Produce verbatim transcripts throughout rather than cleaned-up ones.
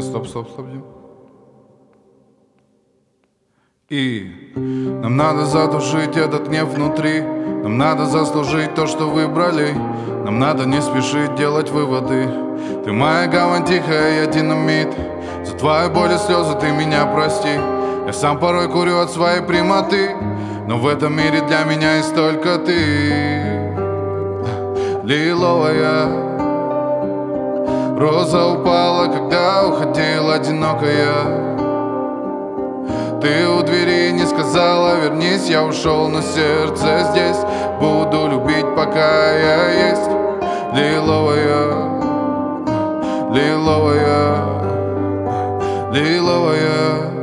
Не, стоп, стоп, стоп, Дим. И нам надо задушить этот гнев внутри. Нам надо заслужить то, что выбрали. Нам надо не спешить делать выводы. Ты моя гавань тихая, я динамит. За твою боль и слезы ты меня прости. Я сам порой курю от своей прямоты, но в этом мире для меня есть только ты. Лиловая роза упала, когда уходила одинокая. Ты у двери не сказала вернись, я ушел, но сердце здесь. Буду любить, пока я есть. Лиловая, лиловая, лиловая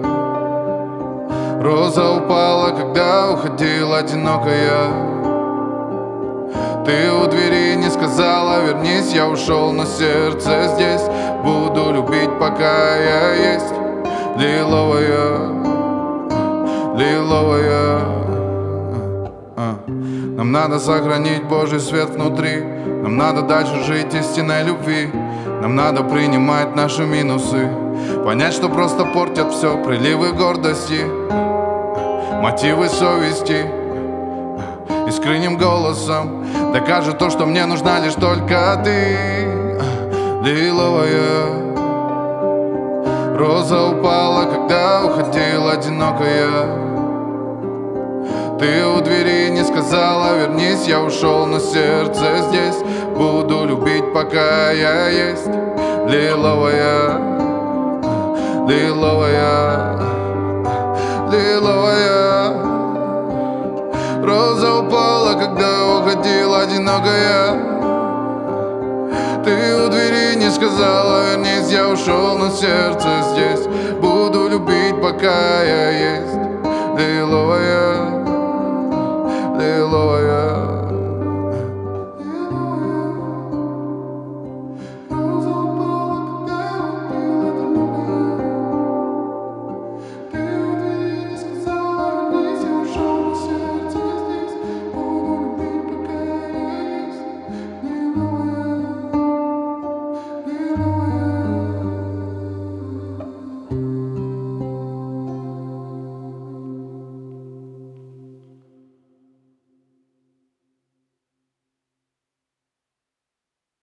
роза упала, когда уходила одинокая. Ты у двери не сказала вернись, я ушел, но сердце здесь. Буду любить, пока я есть. Лиловая, лиловая. Нам надо сохранить Божий свет внутри. Нам надо дальше жить истинной любви. Нам надо принимать наши минусы, понять, что просто портят все приливы гордости, мотивы совести. Искренним голосом докажет то, что мне нужна лишь только ты. Лиловая роза упала, когда уходила одинокая. Ты у двери не сказала вернись, я ушел, но сердце здесь. Буду любить, пока я есть. Лиловая, лиловая, лиловая роза упала, когда уходила одинокая. Ты у двери не сказала вернись, я ушел, но сердце здесь. Буду любить, пока я есть. Лиловая.